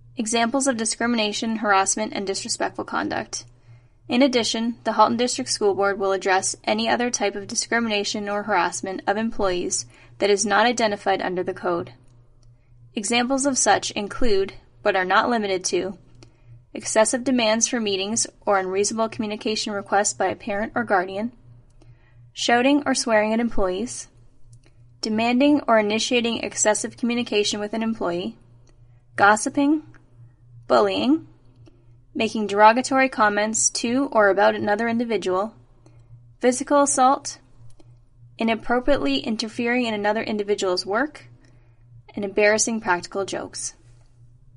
Examples of discrimination, harassment, and disrespectful conduct. In addition, the Halton District School Board will address any other type of discrimination or harassment of employees that is not identified under the Code. Examples of such include, but are not limited to, excessive demands for meetings or unreasonable communication requests by a parent or guardian, shouting or swearing at employees, demanding or initiating excessive communication with an employee, gossiping, bullying, making derogatory comments to or about another individual, physical assault, inappropriately interfering in another individual's work, and embarrassing practical jokes.